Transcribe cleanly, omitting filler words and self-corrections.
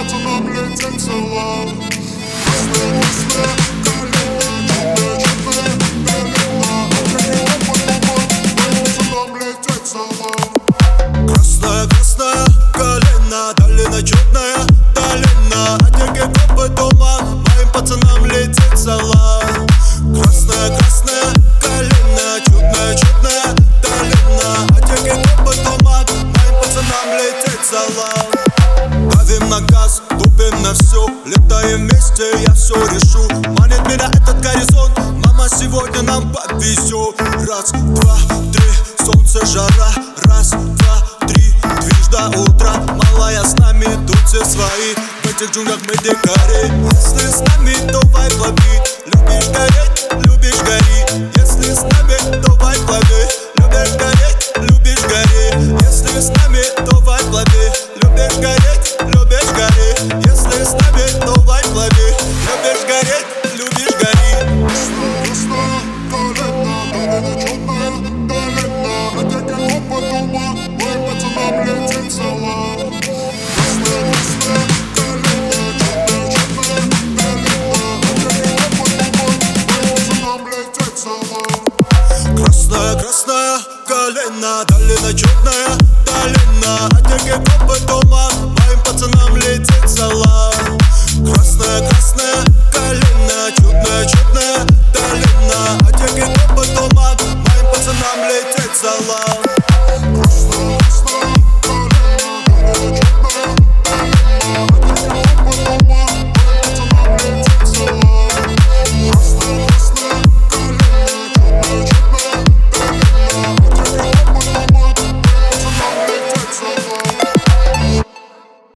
пацанам лететь салам. Красная калина, черная, налево, моим пацанам лететь салам. Красная калина, долина черная, долина. Отеки, копы, туман, моим пацанам лететь салам. Красная калина, черная, долина. Отеки, копы, туман, моим пацанам лететь салам. Давим на газ, тупим на всю, летаем вместе, я все решу. Манит меня этот горизонт, мама сегодня нам подвезет. Раз, два, три, солнце, жара. Раз, два, три, движ до утра. Малая с нами, тут все свои. В этих джунглях мы дикари. Если с нами, то вайб лови. Любишь гореть, любишь гори. Если с нами, то вайб лови. Любишь гореть, любишь гори. Если с нами, то вайб лови. Любишь гореть, любишь гори. Если с нами, то вайб лови. Любишь гореть, любишь гори. Красная калина, долина черная, долина. Отеки, копы, туман, моим пацанам лететь салам. Красная калина, черная, долина. Отеки, копы, туман, моим пацанам лететь салам. Красная калина, долина черная, долина. Отеки, копы, туман, моим пацанам лететь салам. Красная калина, черная, долина. Отеки, копы, туман, моим пацанам лететь салам.